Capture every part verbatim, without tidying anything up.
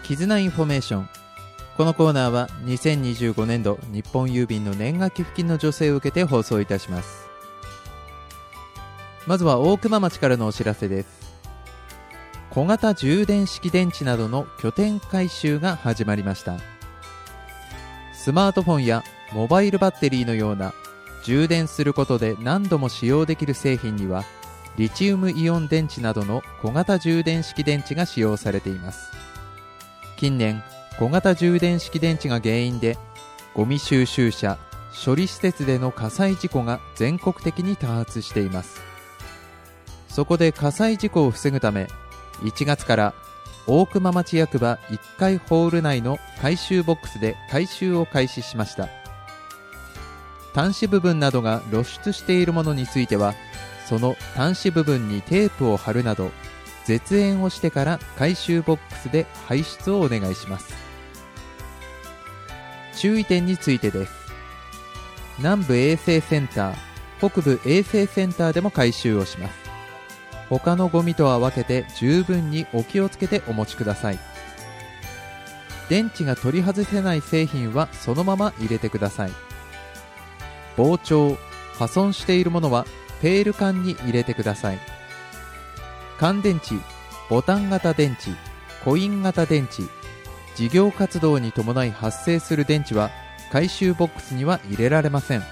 絆インフォメーション。このコーナーはにせんにじゅうごねんど日本郵便の年賀寄付金の助成を受けて放送いたします。まずは大熊町からのお知らせです。小型充電式電池などの拠点回収が始まりました。スマートフォンやモバイルバッテリーのような充電することで何度も使用できる製品にはリチウムイオン電池などの小型充電式電池が使用されています。近年小型充電式電池が原因でゴミ収集車、処理施設での火災事故が全国的に多発しています。そこで火災事故を防ぐためいちがつから大熊町役場いっかいホール内の回収ボックスで回収を開始しました。端子部分などが露出しているものについてはその端子部分にテープを貼るなど絶縁をしてから回収ボックスで排出をお願いします。注意点についてです。南部衛生センター、北部衛生センターでも回収をします。他のゴミとは分けて十分にお気をつけてお持ちください。電池が取り外せない製品はそのまま入れてください。膨張、破損しているものはペール缶に入れてください。乾電池、ボタン型電池、コイン型電池、事業活動に伴い発生する電池は回収ボックスには入れられません。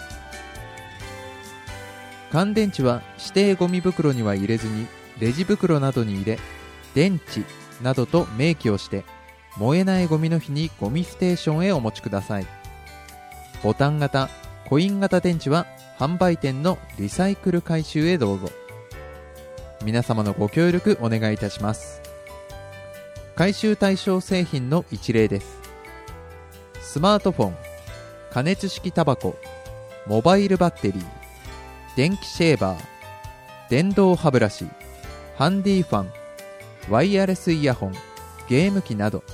乾電池は指定ゴミ袋には入れずにレジ袋などに入れ、電池などと明記をして燃えないゴミの日にゴミステーションへお持ちください。ボタン型、コイン型電池は販売店のリサイクル回収へどうぞ。皆様のご協力お願いいたします。回収対象製品の一例です。スマートフォン、加熱式タバコ、モバイルバッテリー、電気シェーバー、電動歯ブラシ、ハンディファン、ワイヤレスイヤホン、ゲーム機など。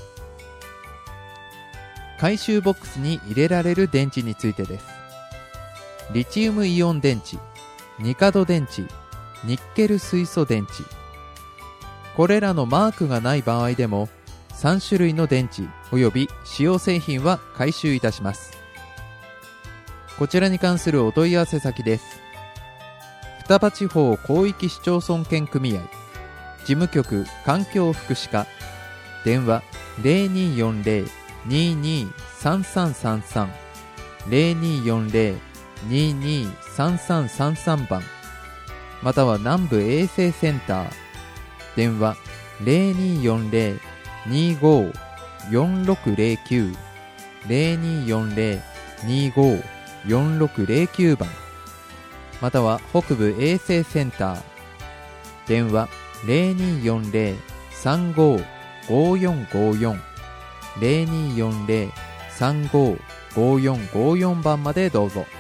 回収ボックスに入れられる電池についてです。リチウムイオン電池、ニカド電池、ニッケル水素電池。これらのマークがない場合でもさんしゅるいの電池及び使用製品は回収いたします。こちらに関するお問い合わせ先です。双葉地方広域市町村圏組合事務局環境福祉課、電話 ゼロにーよんゼロ にーにーさんさんさんさん ゼロにーよんゼロ にーにーさんさんさんさん 番、または南部衛生センター、電話 ゼロにーよんゼロ にーごー よんろくゼロきゅう ゼロにーよんゼロ にーごー よんろくゼロきゅう 番、または北部衛生センター、電話 ゼロにーよんゼロ さんごー ごーよんごーよん ゼロにーよんゼロ さんごー ごーよんごーよん 番までどうぞ。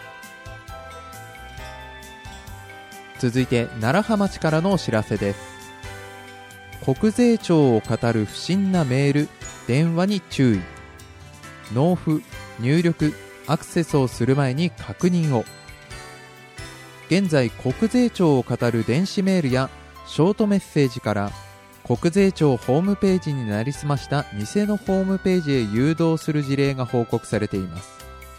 続いて楢葉町からのお知らせです。国税庁を語る不審なメール、電話に注意。納付、入力、アクセスをする前に確認を。現在国税庁を語る電子メールやショートメッセージから国税庁ホームページになりすました偽のホームページへ誘導する事例が報告されています。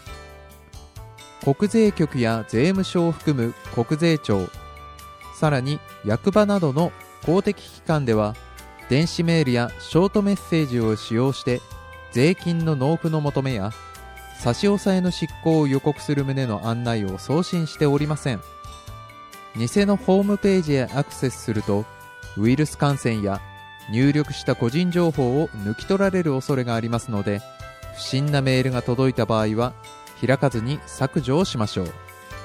国税局や税務署を含む国税庁、さらに役場などの公的機関では電子メールやショートメッセージを使用して税金の納付の求めや差し押さえの執行を予告する旨の案内を送信しておりません。偽のホームページへアクセスするとウイルス感染や入力した個人情報を抜き取られる恐れがありますので、不審なメールが届いた場合は開かずに削除をしましょう。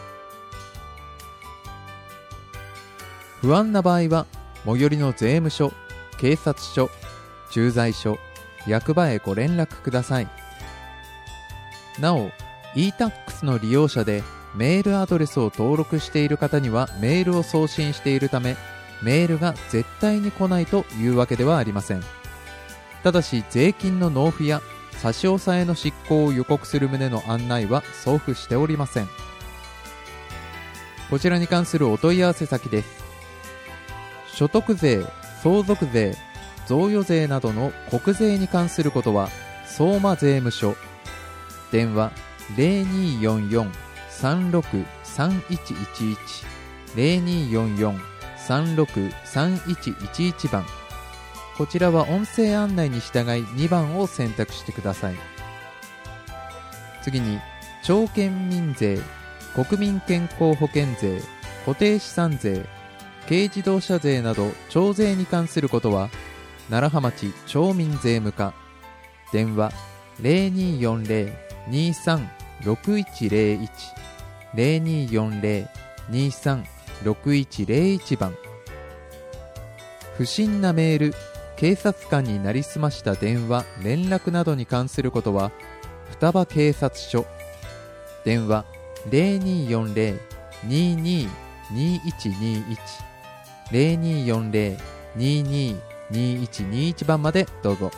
不安な場合は最寄りの税務署、警察署、駐在所、役場へご連絡ください。なお イータックス の利用者でメールアドレスを登録している方にはメールを送信しているため、メールが絶対に来ないというわけではありません。ただし税金の納付や差し押さえの執行を予告する旨の案内は送付しておりません。こちらに関するお問い合わせ先です。所得税、相続税、 贈与税などの国税に関することは相馬税務署。電話 ゼロにーよんよん さんろく さんいちいちいち ゼロにーよんよん さんろく さんいちいちいち 番。こちらは音声案内に従いにばんを選択してください。次に町県民税、国民健康保険税、固定資産税、軽自動車税など町税に関することは楢葉町町民税務課。電話 ゼロにーよんゼロ にーさん ろくいちゼロいち ゼロにーよんゼロ にーさん ろくいちゼロいち 番。不審なメール、警察官になりすました電話連絡などに関することは双葉警察署。電話 ゼロにーよんゼロ にーにー にーいちにーいち ゼロにーよんゼロ にーにー にーいちにーいち 番までどうぞ。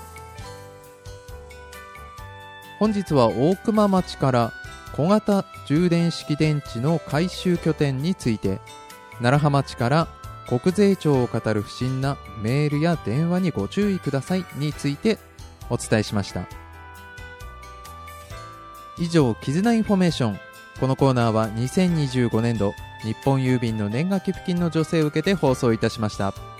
本日は大熊町から小型充電式電池の回収拠点について、楢葉町から国税庁を語る不審なメールや電話にご注意くださいについてお伝えしました。以上、絆インフォメーション。このコーナーはにせんにじゅうごねんど日本郵便の年賀寄付金の助成を受けて放送いたしました。